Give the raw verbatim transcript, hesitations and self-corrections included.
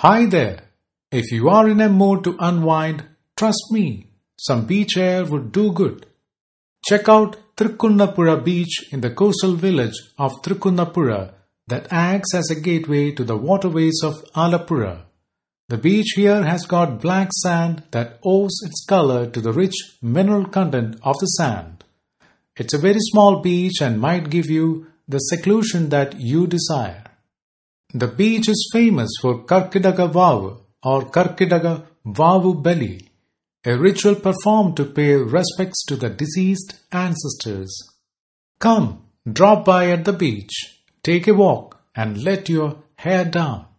Hi there! If you are in a mood to unwind, trust me, some beach air would do good. Check out Thirukkunnapura Beach in the coastal village of Thirukkunnapura that acts as a gateway to the waterways of Alappuzha. The beach here has got black sand that owes its color to the rich mineral content of the sand. It's a very small beach and might give you the seclusion that you desire. The beach is famous for Karkidaga Vavu or Karkidaga Vavu Beli, a ritual performed to pay respects to the deceased ancestors. Come, drop by at the beach, take a walk and let your hair down.